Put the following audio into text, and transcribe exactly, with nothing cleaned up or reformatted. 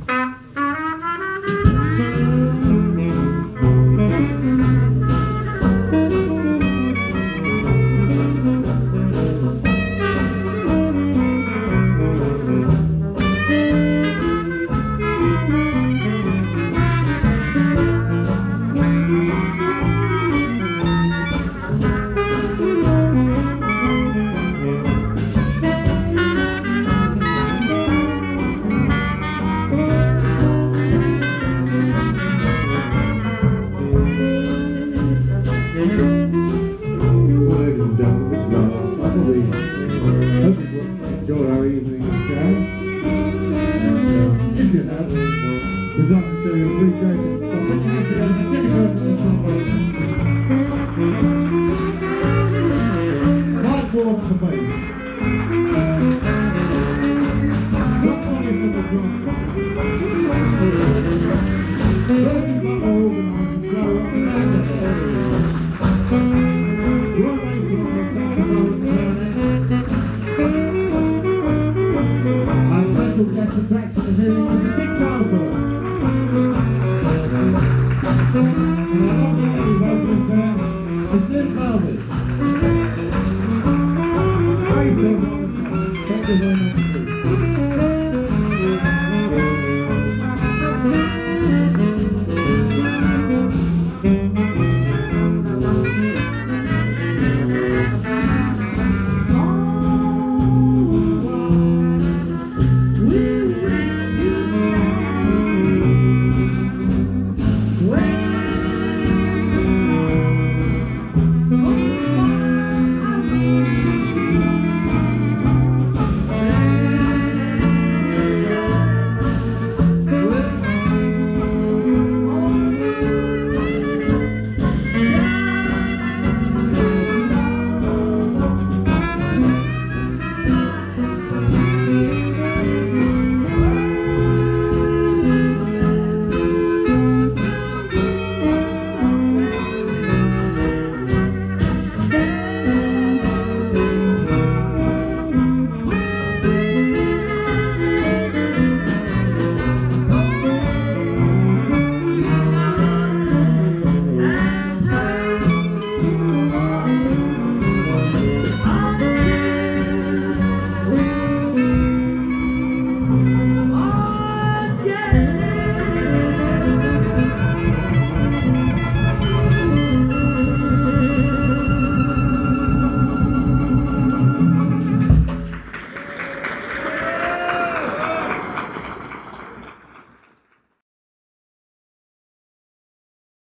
Enjoy our evening show. And uh, if you have, we'd like to say we appreciate it. So put your hands together and give yourself a trombone. Mike Ward on the bass. John Wallace on the drums. Bertie Butler organised the show on the Roy Mason on the saxophone and clarinet. Our special guest attraction is here.